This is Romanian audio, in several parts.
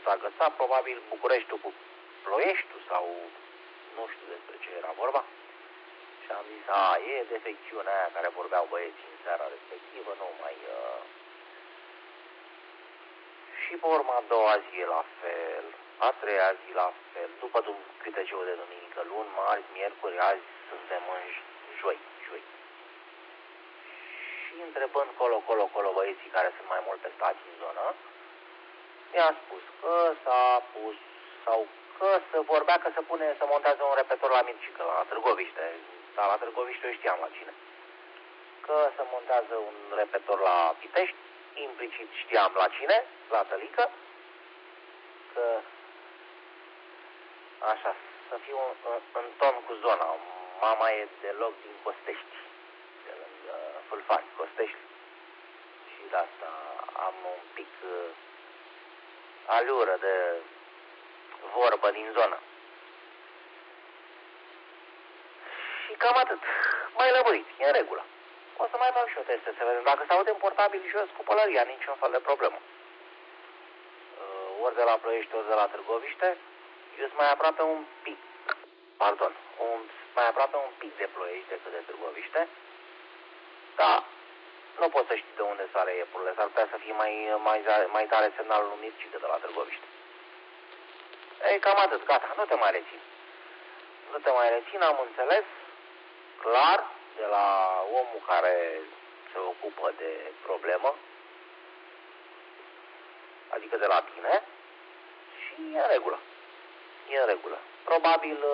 s-a agățat, probabil Bucureștiul cu Ploieștiul sau nu știu despre ce era vorba. Și am zis, e defecțiunea aia care vorbeau băieții în seara respectivă, nu mai... Și pe urma a doua zi e la fel, a treia zi la fel, după câteciul de duminică, luni, marți, miercuri, azi suntem în joi. Și întrebând colo băieții care sunt mai mult testați în zonă, i-a spus că s-a pus, sau că se vorbea că se montează un repetor la Mircică, la Târgoviște, dar la Târgoviște eu știam la cine. Că se montează un repetor la Pitești, implicit știam la cine, la Tălică, că așa, să fiu în ton cu zona. Mama e deloc din Costești, de lângă Fâlfani, Costești. Și de asta am un pic alură de vorbă din zonă. Și cam atât. Mai lămurit, e în regulă. O să mai fac și eu teste să vedem. Dacă se aude în portabil jos cu pălăria, niciun fel de problemă. Ori de la Ploiești, ori de la Târgoviște, eu sunt mai aproape un pic, mai aproape un pic de Ploiești decât de Târgoviște, dar nu poți să știi de unde sare iepurile, s-ar putea să fie mai tare semnalul lui Mircică de la Târgoviște. Ei, cam atât, gata, nu te mai rețin, am înțeles clar de la omul care se ocupă de problemă, adică de la tine, și e în regulă. Probabil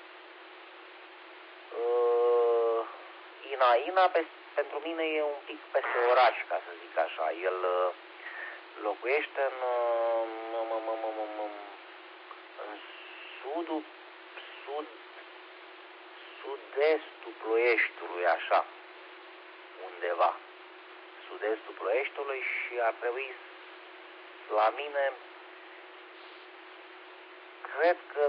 Ina pentru mine e un pic peste oraș, ca să zic așa. El locuiește în sud-estul Ploieștiului, așa, undeva. Sud-estul Ploieștiului și ar trebui la mine, cred că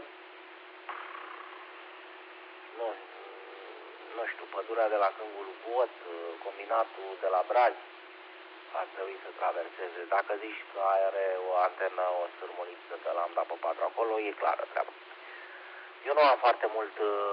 nu știu, pădurea de la Câmbul Got, combinatul de la Brazi, ar trebui să traverseze. Dacă zici că are o antenă, o sârmuliță de lambda pe 4 acolo, e clară treaba. Eu nu am foarte mult...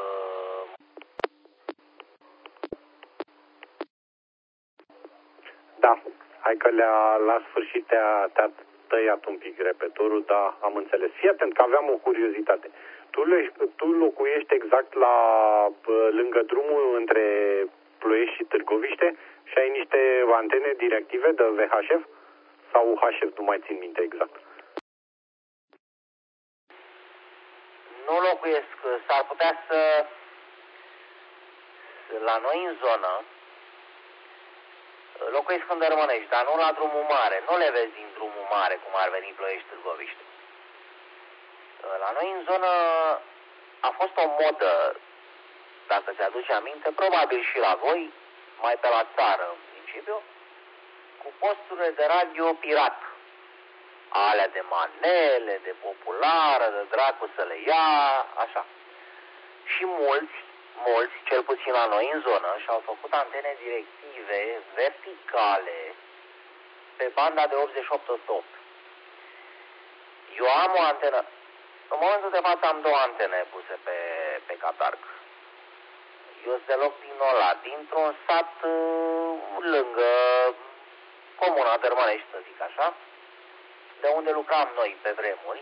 Da, hai că la sfârșit te-a tăiat un pic repetorul, dar am înțeles. Fii atent că aveam o curiozitate. Tu locuiești exact lângă drumul între Ploiești și Târgoviște și ai niște antene directive de VHF sau UHF, nu mai țin minte exact. Nu locuiesc, s-ar putea să... La noi în zonă, locuiesc în Dărmănești, dar nu la drumul mare. Nu le vezi din drumul mare, cum ar veni Ploiești-Târgoviște. La noi în zonă a fost o modă, dacă ți-aduce aminte, probabil și la voi, mai pe la țară în principiu, cu posturile de radio pirat. Alea de manele, de populară, de dracu să le ia, așa. Și mulți, cel puțin la noi în zonă, și-au făcut antene directive verticale pe banda de 88-108. Eu am o antenă, în momentul de față am două antene puse pe catarg. Eu sunt deloc din ăla, dintr-un sat lângă comuna Dărmănești, să zic așa, de unde lucram noi pe vremuri.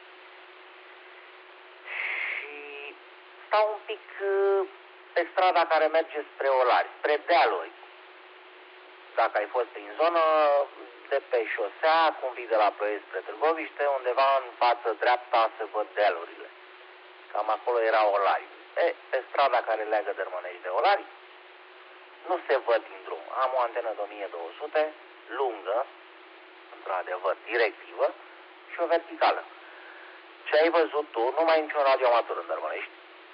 Și stau un pic pe strada care merge spre Olari, spre dealuri. Dacă ai fost prin zonă, de pe șosea, cum vii de la Ploiești spre Târgoviște, undeva în față dreapta se văd dealurile. Cam acolo era Olari. Pe strada care leagă Dărmănești de Olari, nu se văd din drum. Am o antenă de 1200, lungă, într-adevăr, directivă, și o verticală. Ce ai văzut tu, nu mai e niciun radioamator în Dărmănești.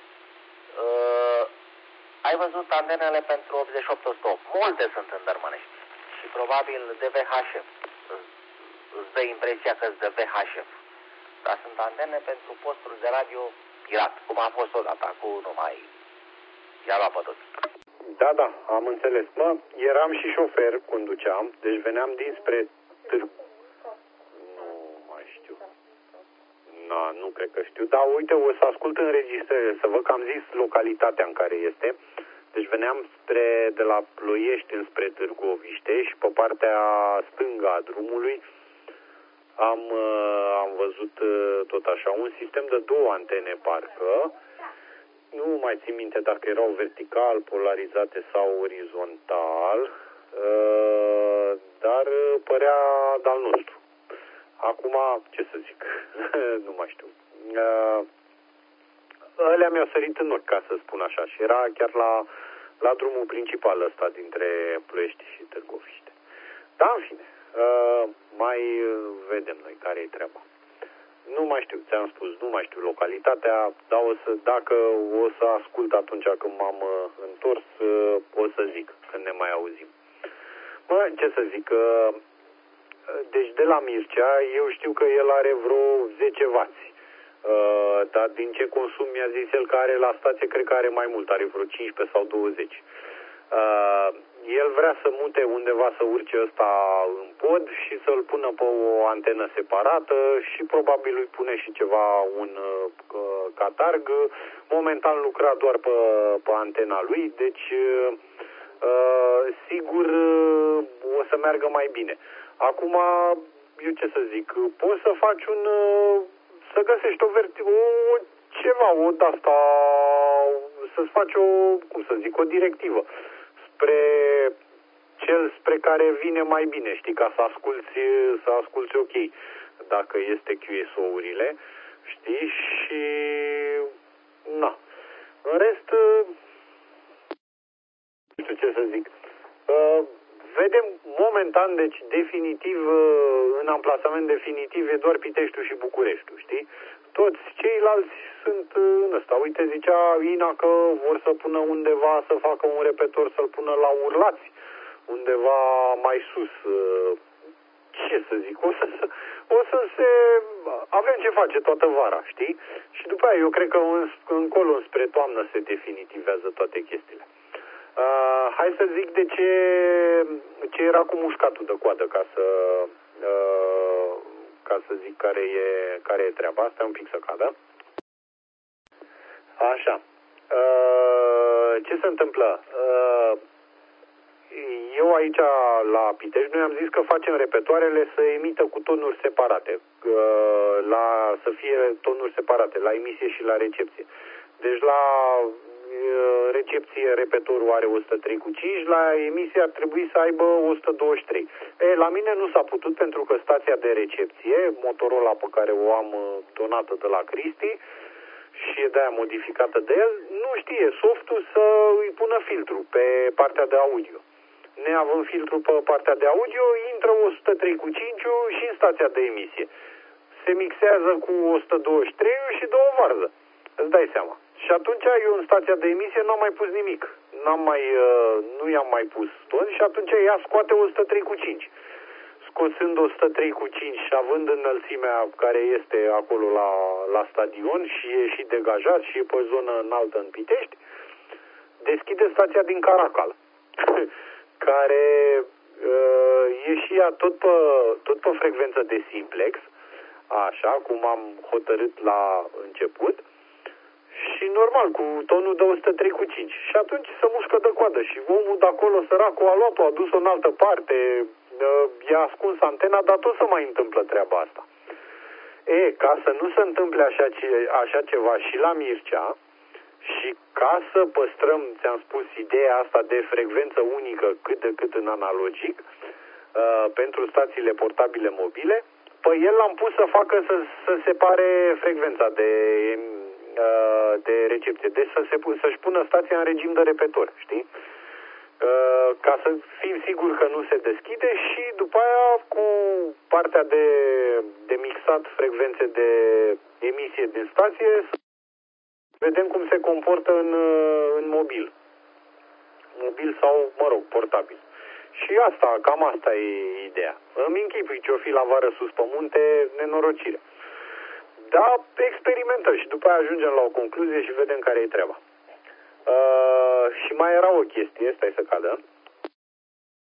Ai văzut antenele pentru 88 multe sunt în Dărmănești. Și probabil de VHF. Îți dă impresia că sunt de VHF. Dar sunt antene pentru posturi de radio pirat, cum a fost odată, acum nu mai i-a luat pe toți. Da, am înțeles. Eram și șofer, conduceam, deci veneam dinspre Nu mai știu. nu cred că știu, dar uite, o să ascult înregistrările, să văd că am zis localitatea în care este. Deci veneam de la Ploiești înspre Târgoviște și pe partea stângă a drumului am văzut tot așa un sistem de două antene, parcă. Nu mai țin minte dacă erau vertical, polarizate sau orizontal, dar părea de-al nostru. Acum, ce să zic, nu mai știu. Alea mi-au sărit în ochi, ca să spun așa, și era chiar la drumul principal ăsta dintre Ploiești și Târgoviște. Dar, în fine, mai vedem noi care-i treaba. Nu mai știu, ți-am spus, nu mai știu localitatea, dar dacă o să ascult atunci când m-am întors, o să zic, când ne mai auzim. Ce să zic, deci de la Mircea, eu știu că el are vreo 10 W. Dar din ce consum mi-a zis el că are la stație, cred că are mai mult, are vreo 15 sau 20. El vrea să mute undeva, să urce ăsta în pod și să-l pună pe o antenă separată și probabil îi pune și ceva, un catarg. Momentan lucra doar pe antena lui, deci sigur o să meargă mai bine. Acum, eu ce să zic, poți să faci să găsești ceva, o de-asta, să-ți faci o directivă spre care vine mai bine, știi, ca să asculți ok, dacă este QSO-urile, știi, și na. În rest, nu știu ce să zic. Vedem momentan, deci definitiv, în amplasament definitiv e doar Piteștiul și Bucureștiul, știi? Toți ceilalți sunt în ăsta. Uite, zicea Ina că vor să pună undeva, să facă un repetor, să-l pună la Urlați, undeva mai sus. Ce să zic? O să se... Avem ce face toată vara, știi? Și după aia eu cred că încolo, spre toamnă, se definitivează toate chestiile. Hai să zic de ce era cu mușcatul de coadă, ca să zic care e treaba. Asta un pic să cadă. Așa. Ce se întâmplă? Eu aici la Pitești, noi am zis că facem repetoarele să emită cu tonuri separate, să fie tonuri separate, la emisie și la recepție. Deci la recepție repetorul are 103,5, la emisie ar trebui să aibă 123. La mine nu s-a putut pentru că stația de recepție, Motorola pe care o am donată de la Cristi și e de-aia modificată de el, nu știe softul să îi pună filtru pe partea de audio. Neavând filtru pe partea de audio, intră 103,5 și în stația de emisie. Se mixează cu 123 și dă o varză. Îți dai seama. Și atunci eu în stația de emisie n-am mai pus nimic. Nu i-am mai pus toni și atunci ea scoate 103,5. Scosând 103,5 și având înălțimea care este acolo la stadion și e și degajat și e pe zonă înaltă în Pitești, deschide stația din Caracal, care e și ea tot pe frecvență de simplex, așa cum am hotărât la început, și normal, cu tonul de 103,5. Și atunci se mușcă de coadă și omul de acolo, săracul, a luat-o, a dus-o în altă parte, i-a ascuns antena, dar tot se mai întâmplă treaba asta. Ca să nu se întâmple așa ceva și la Mircea, și ca să păstrăm, ți-am spus, ideea asta de frecvență unică cât de cât în analogic, pentru stațiile portabile mobile, pe el l-am pus să facă să separe frecvența de recepție. Deci să-și pună stația în regim de repetor, știi? Ca să fim siguri că nu se deschide și după aia cu partea de mixat frecvențe de emisie din stație să vedem cum se comportă în mobil. Mobil sau, portabil. Și cam asta e ideea. Îmi închipui ce-o fi la vară sus pe munte, nenorocire. Da, experimentăm și după aia ajungem la o concluzie și vedem care e treaba. Și mai era o chestie, stai să cadă.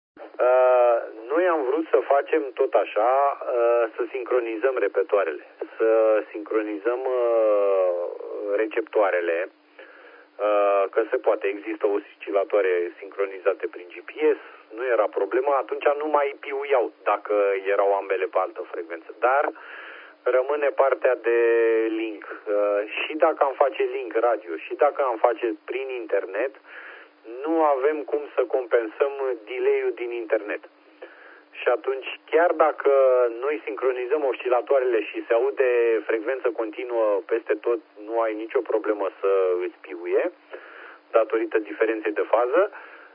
Noi am vrut să facem tot așa, să sincronizăm repetoarele. să sincronizăm receptoarele, că se poate, există oscilatoare sincronizate prin GPS, nu era problemă, atunci nu mai piuiau dacă erau ambele pe altă frecvență. Dar rămâne partea de link. Și dacă am face link radio și dacă am face prin internet, nu avem cum să compensăm delay-ul din internet. Și atunci, chiar dacă noi sincronizăm oscilatoarele și se aude frecvență continuă peste tot, nu ai nicio problemă să îți piuie, datorită diferenței de fază,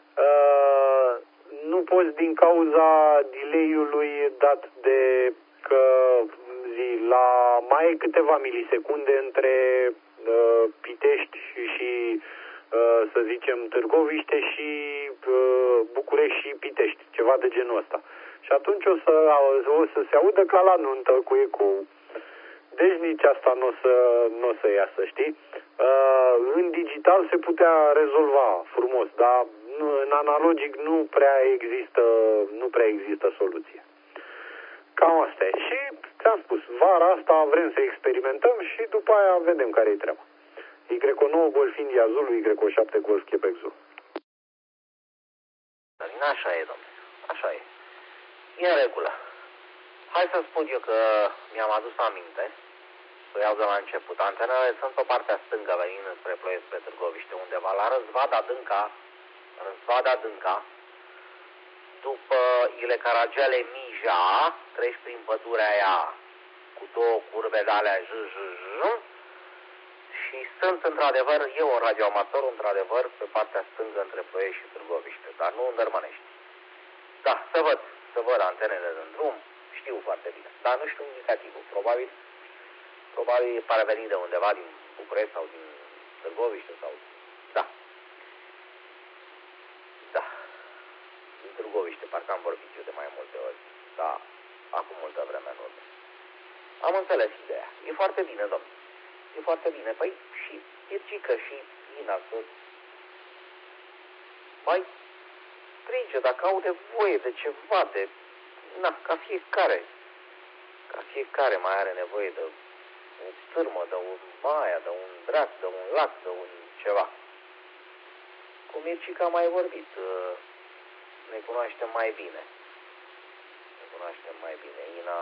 nu poți din cauza delay-ului dat de că la mai câteva milisecunde între Pitești și să zicem Târgoviște și București și Pitești, ceva de genul ăsta. Și atunci o să se audă ca la nuntă cu ecou. Deci nici asta nu o să iasă, știi? În digital se putea rezolva frumos, dar în analogic nu prea există soluție. Cam asta e. Și ți-am spus, vara asta vrem să experimentăm și după aia vedem care e treaba. Y9 Golf India Zulu, Y7 Golf Quebec Zulu. Așa e, domnule. Așa e. E în regulă. Hai să spun eu că mi-am adus aminte, să iau de la început. Antenele sunt pe partea stângă, venind spre Ploiești, spre Târgoviște, undeva la Răzvada Dânca, după Ile Caragiale Mija, treci prin pădurea aia cu două curve de alea și sunt într-adevăr, eu un radioamator, într-adevăr, pe partea stângă între Ploiești și Târgoviște, dar nu în Dărmănești. Da, să văd antenele în drum, știu foarte bine, dar nu știu indicativul. Probabil pare venit de undeva din București sau din Târgoviște sau... Da. Din Târgoviște, parcă am vorbit eu de mai multe ori, dar acum multă vreme în urmă. Am înțeles ideea. E foarte bine, domnule. E foarte bine. Păi și Ircică și Ina să mai strige dacă aude voie de ceva, de... ca fiecare mai are nevoie de o sârmă, de un maia, de un drac, de un lac, de un ceva. Cu Mircica am mai vorbit, ne cunoaștem mai bine. Ina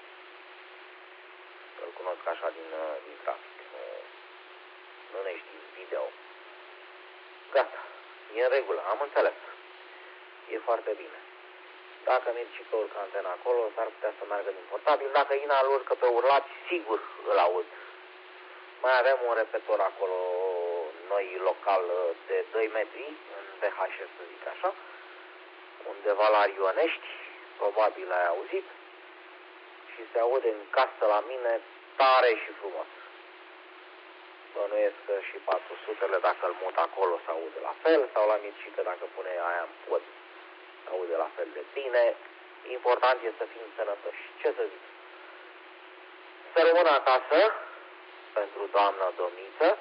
îl cunosc așa din trafic, nu ne știm video. Gata, e în regulă, am înțeles. E foarte bine. Dacă Mircica urcă antena acolo, s-ar putea să meargă din portabil. Dacă Ina îl urcă pe urlat, sigur îl aud. Mai avem un repetor acolo, noi local, de 2 metri, în VHS, să zic așa, undeva la Ionești, probabil ai auzit, și se aude în casă la mine tare și frumos. Bănuiesc că și 400-le, dacă îl mut acolo, se aude la fel, sau la Mircică, dacă pune aia în pod, se aude la fel de bine. Important este să fim sănătoși. Ce să zic? Să rămână acasă, pentru doamna domniță,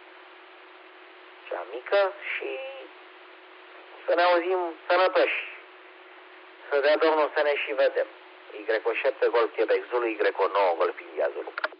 cea mică, și să ne auzim sănătoși. Să dea Domnul să ne și vedem. Y7 Golf Quebec Zulu, Y9 Golf India Zulu.